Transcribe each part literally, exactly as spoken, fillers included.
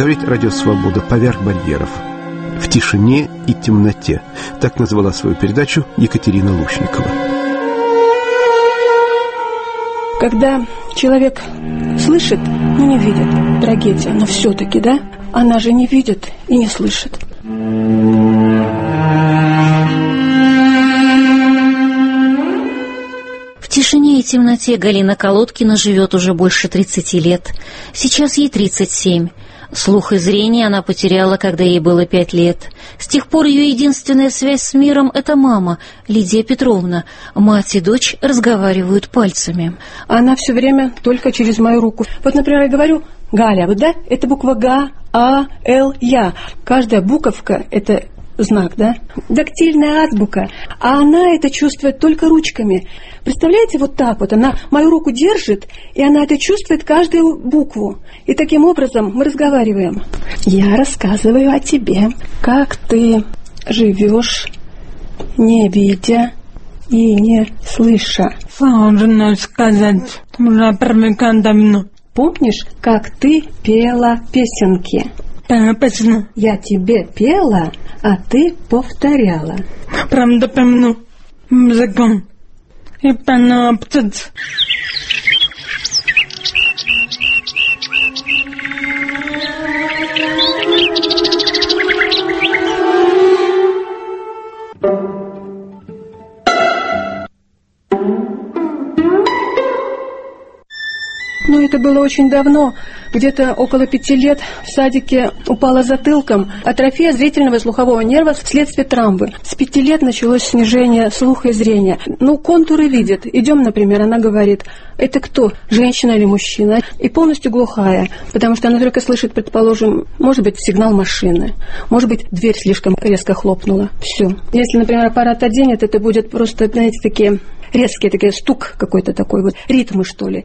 Говорит Радио Свобода «Поверх барьеров». В тишине и темноте. Так назвала свою передачу Екатерина Лушникова. Когда человек слышит, но не видит, трагедия, но все-таки, да, она же не видит и не слышит. В тишине и темноте Галина Колодкина живет уже больше тридцати лет. Сейчас ей тридцать семь. Слух и зрение она потеряла, когда ей было пять лет. С тех пор ее единственная связь с миром — это мама, Лидия Петровна. Мать и дочь разговаривают пальцами. Она все время только через мою руку. Вот, например, я говорю «Галя», вот, да, это буква Г, А, Л, Я. Каждая буковка — это знак, да? Дактильная азбука. А она это чувствует только ручками. Представляете, вот так вот. Она мою руку держит, и она это чувствует каждую букву. И таким образом мы разговариваем. Я рассказываю о тебе, как ты живешь, не видя и не слыша. Сложно сказать. Уже привыкать давно. Помнишь, как ты пела песенки? Песня. Я тебе пела, а ты повторяла. Правда помню. Языком. И пена птиц. Ну, это было очень давно, где-то около пяти лет, в садике упала затылком. Атрофия зрительного и слухового нерва вследствие травмы. С пяти лет началось снижение слуха и зрения. Ну, контуры видит. Идем, например, она говорит, это кто, женщина или мужчина? И полностью глухая, потому что она только слышит, предположим, может быть, сигнал машины, может быть, дверь слишком резко хлопнула. Все. Если, например, аппарат оденет, это будет просто, знаете, такие резкие, такие стук какой-то такой, вот ритмы, что ли.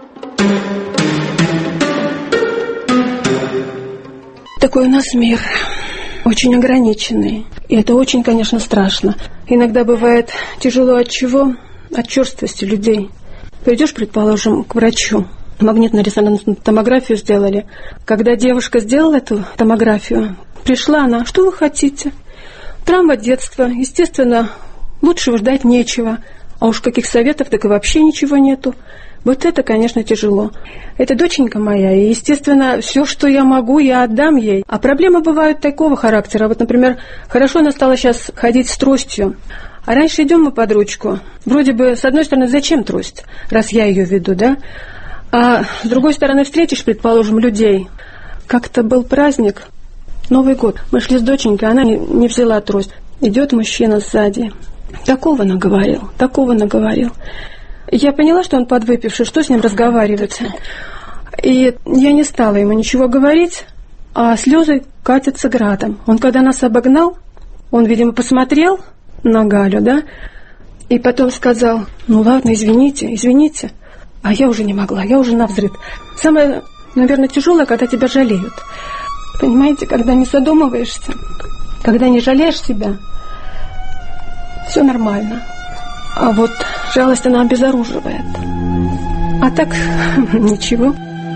Такой у нас мир, очень ограниченный. И это очень, конечно, страшно. Иногда бывает тяжело от чего? От черствости людей. Пойдешь, предположим, к врачу, магнитно-резонансную томографию сделали. Когда девушка сделала эту томографию, пришла она, что вы хотите? Травма детства, естественно, лучшего ждать нечего. А уж каких советов, так и вообще ничего нету. Вот это, конечно, тяжело. Это доченька моя, и, естественно, все, что я могу, я отдам ей. А проблемы бывают такого характера. Вот, например, хорошо она стала сейчас ходить с тростью. А раньше идем мы под ручку. Вроде бы, с одной стороны, зачем трость, раз я ее веду, да? А с другой стороны, встретишь, предположим, людей. Как-то был праздник, Новый год. Мы шли с доченькой, она не, не взяла трость. Идет мужчина сзади. Такого наговорил, такого наговорил. Я поняла, что он подвыпивший, что с ним разговаривать. И я не стала ему ничего говорить, а слезы катятся градом. Он, когда нас обогнал, он, видимо, посмотрел на Галю, да, и потом сказал, ну ладно, извините, извините. А я уже не могла, я уже навзрыд. Самое, наверное, тяжелое, когда тебя жалеют. Понимаете, когда не задумываешься, когда не жалеешь себя, все нормально. А вот жалость, она обезоруживает. А так, ничего.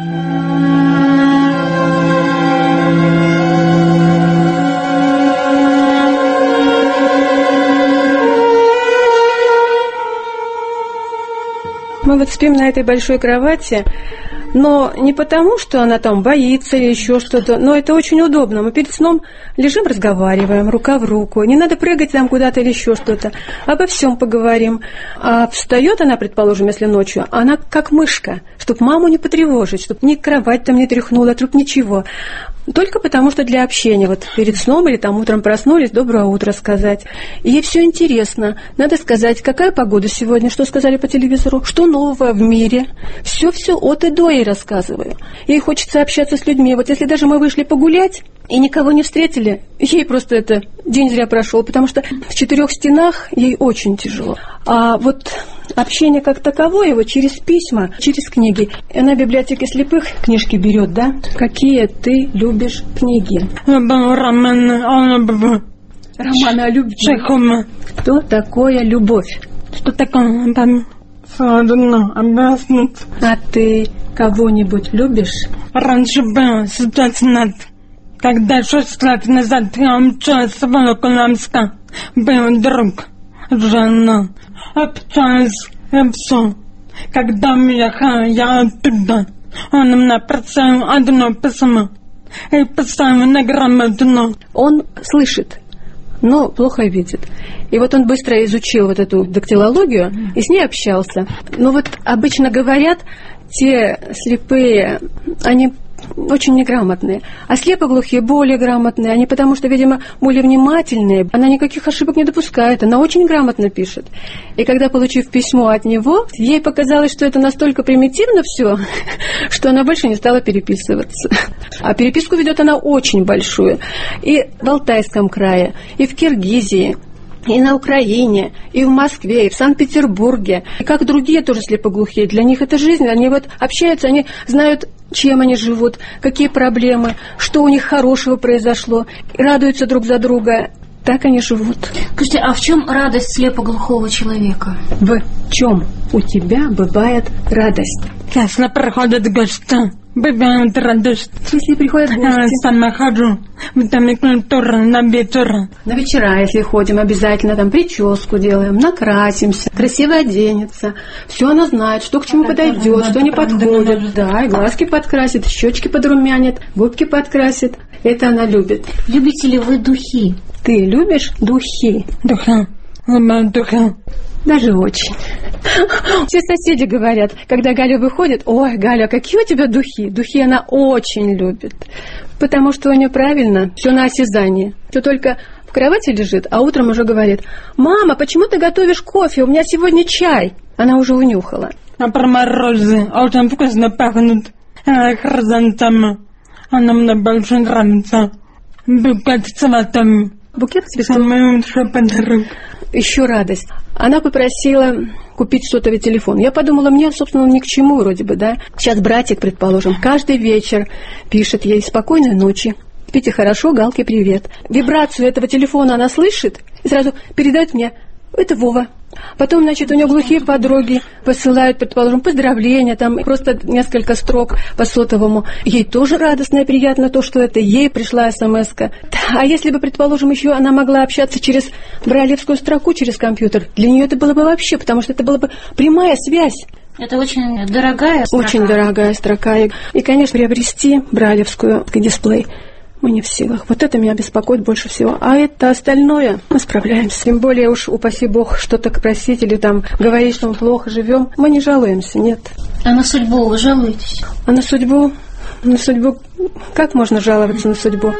Мы вот спим на этой большой кровати, но не потому, что она там боится или еще что-то, но это очень удобно. Мы перед сном лежим, разговариваем, рука в руку. Не надо прыгать там куда-то или еще что-то. Обо всем поговорим. А встает она, предположим, если ночью, она как мышка, чтобы маму не потревожить, чтобы ни кровать там не тряхнула, труп ничего. Только потому, что для общения. Вот перед сном или там утром проснулись, доброе утро сказать. И ей все интересно. Надо сказать, какая погода сегодня, что сказали по телевизору, что нового в мире. Все-все от и до ей рассказываю. Ей хочется общаться с людьми. Вот если даже мы вышли погулять и никого не встретили, ей просто это день зря прошел, потому что в четырех стенах ей очень тяжело. А вот общение как таковое, вот через письма, через книги. Она в библиотеке слепых книжки берет, да? Какие ты любишь книги? Романы о любви. Романы о любви. Чехова. Что такое любовь? Что такое? Там сложно объяснить. А ты кого-нибудь любишь? Раньше было, сейчас нет. Когда шесть лет назад я умчалась в Волоколамск, был друг, жена, общалась и все. Когда уехала я оттуда, он мне представил одно письмо и поставил на грамотно. Он слышит, но плохо видит. И вот он быстро изучил вот эту дактилологию и с ней общался. Но вот обычно говорят, те слепые, они очень неграмотные. А слепоглухие более грамотные. Они потому что, видимо, более внимательные. Она никаких ошибок не допускает. Она очень грамотно пишет. И когда, получив письмо от него, ей показалось, что это настолько примитивно все, что она больше не стала переписываться. А переписку ведет она очень большую. И в Алтайском крае, и в Киргизии, и на Украине, и в Москве, и в Санкт-Петербурге. И как другие тоже слепоглухие. Для них это жизнь. Они вот общаются, они знают, чем они живут, какие проблемы, что у них хорошего произошло. И радуются друг за друга. Так они живут. Скажите, а в чем радость слепоглухого человека? В чем у тебя бывает радость? Если приходят гости, бывает радость. Если приходят Я гости. сама хожу в Доме культуры на вечера. На вечера, если ходим, обязательно там прическу делаем, накрасимся, красиво оденется. Все она знает, что к чему подойдет, что не подходит. Да, и глазки подкрасит, щечки подрумянит, губки подкрасит. Это она любит. Любите ли вы духи? Ты любишь духи? Духа, люблю духа. Даже очень. Все соседи говорят, когда Галя выходит: ой, Галя, какие у тебя духи? Духи она очень любит. Потому что у нее правильно все на осязание. Все только в кровати лежит, а утром уже говорит: мама, почему ты готовишь кофе? У меня сегодня чай. Она уже унюхала. А про морозы очень вкусно пахнут. Хризантемы. Она мне больше нравится. Букет цветами. Букет цветов. Самый лучший подарок. Еще радость. Она попросила купить сотовый телефон. Я подумала, мне, собственно, ни к чему вроде бы, да. Сейчас братик, предположим, каждый вечер пишет ей: спокойной ночи, спите хорошо, Галке привет. Вибрацию этого телефона она слышит и сразу передает мне: это Вова. Потом, значит, у нее глухие подруги посылают, предположим, поздравления, там просто несколько строк по сотовому. Ей тоже радостно и приятно то, что это ей пришла смс-ка. А если бы, предположим, еще она могла общаться через брайлевскую строку, через компьютер, для нее это было бы вообще, потому что это была бы прямая связь. Это очень дорогая строка. Очень дорогая строка. И, и конечно, приобрести брайлевскую дисплей мы не в силах. Вот это меня беспокоит больше всего. А это остальное мы справляемся. Тем более уж, упаси Бог, что-то просить или там говорить, что мы плохо живем. Мы не жалуемся, нет. А на судьбу вы жалуетесь? А на судьбу? На судьбу? Как можно жаловаться на судьбу?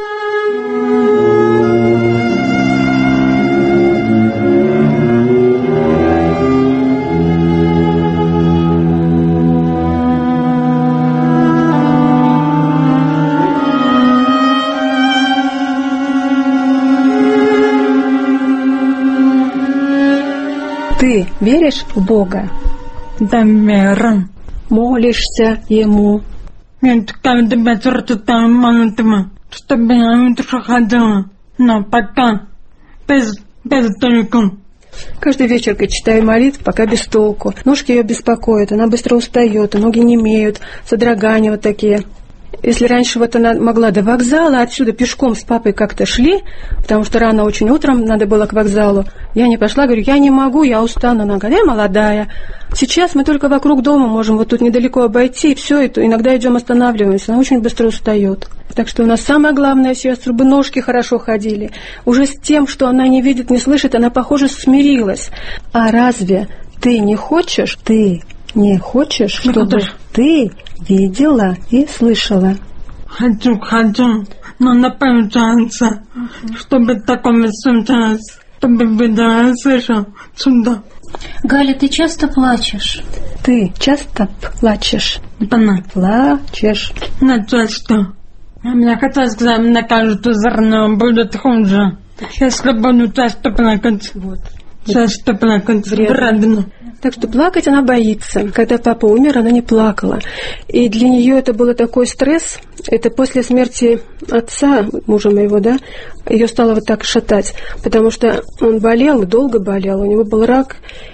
Ты веришь в Бога? Да, верю. Молишься Ему? Нет, каждый вечер читаю молитвы, чтобы я лучше ходила. Но пока без, без толку. Каждый вечер я читаю молитв, пока без толку. Ножки ее беспокоят, она быстро устает, ноги немеют, содрогания вот такие. Если раньше вот она могла до вокзала, отсюда пешком с папой как-то шли, потому что рано очень утром надо было к вокзалу, я не пошла, говорю, я не могу, я устану. Она говорит: я молодая. Сейчас мы только вокруг дома можем вот тут недалеко обойти, и все, это иногда идем останавливаемся. Она очень быстро устает. Так что у нас самое главное сейчас, чтобы ножки хорошо ходили. Уже с тем, что она не видит, не слышит, она, похоже, смирилась. А разве ты не хочешь, ты не хочешь, чтобы ты видела и слышала? Хочу, хочу, но не получается, чтобы такое случилось, чтобы видела и слышала чудо. Галя, ты часто плачешь? Ты часто плачешь? Да. Плачешь. Не часто. Мне хотелось сказать, мне кажется, зерно будет хуже, если буду часто плакать. Вот. Часто плакать, вредно. Так что плакать она боится. Когда папа умер, она не плакала. И для нее это был такой стресс. Это после смерти отца, мужа моего, да, ее стало вот так шатать. Потому что он болел, долго болел, у него был рак.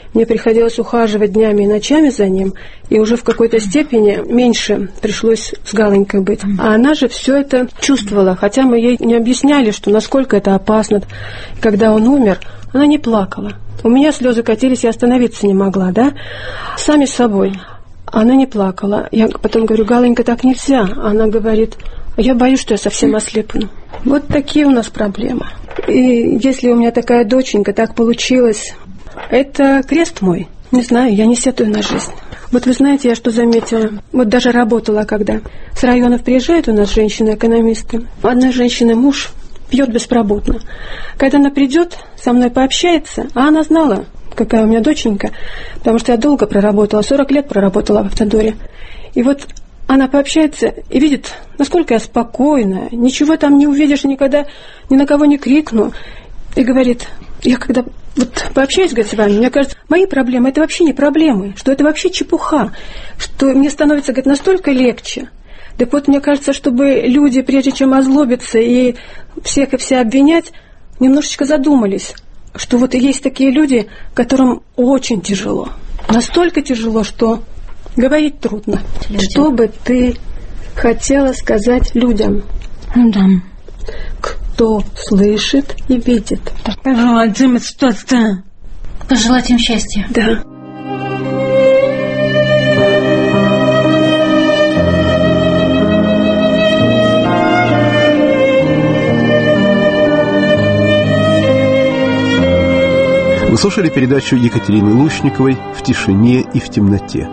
Мне приходилось ухаживать днями и ночами за ним, и уже в какой-то степени меньше пришлось с Галонькой быть. А она же все это чувствовала, хотя мы ей не объясняли, что насколько это опасно. Когда он умер, она не плакала. У меня слезы катились, я остановиться не могла, да? Сами собой. Она не плакала. Я потом говорю: Галонька, так нельзя. Она говорит: я боюсь, что я совсем ослепну. Вот такие у нас проблемы. И если у меня такая доченька, так получилось, это крест мой. Не знаю, я не сетую на жизнь. Вот вы знаете, я что заметила? Вот даже работала, когда с районов приезжают у нас женщины-экономисты. У одной женщины муж пьет беспробудно. Когда она придет, со мной пообщается, а она знала, какая у меня доченька, потому что я долго проработала, сорок лет проработала в автодоре. И вот она пообщается и видит, насколько я спокойная, ничего там не увидишь, никогда ни на кого не крикну. И говорит: я когда вот пообщаюсь, говорит, с вами, мне кажется, мои проблемы — это вообще не проблемы, что это вообще чепуха, что мне становится, говорит, настолько легче. Так вот, мне кажется, чтобы люди, прежде чем озлобиться и всех и вся обвинять, немножечко задумались, что вот есть такие люди, которым очень тяжело. Настолько тяжело, что говорить трудно. Людям. Что бы ты хотела сказать людям? Людям. Кто слышит и видит. Пожелать им что-то. Пожелать им счастья. Да. Вы слушали передачу Екатерины Лушниковой «В тишине и в темноте».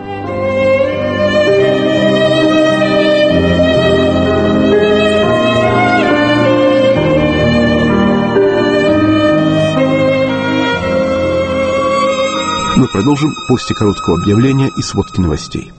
Мы продолжим после короткого объявления и сводки новостей.